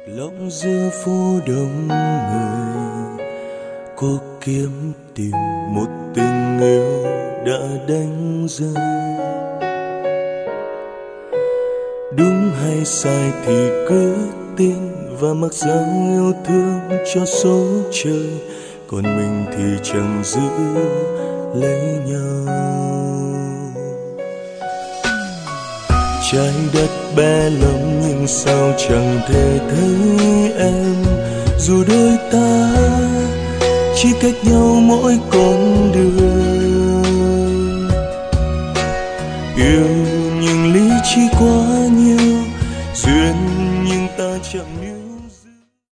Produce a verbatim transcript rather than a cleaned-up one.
Lòng giữa phố đông người, cô kiếm tìm một tình yêu đã đánh rơi. Đúng hay sai thì cứ tin và mặc dáng yêu thương cho số trời, còn mình thì chẳng giữ lấy nhau. Trái đất bé lắm nhưng sao chẳng thể thấy em, dù đôi ta chỉ cách nhau mỗi con đường. Yêu nhưng lý trí quá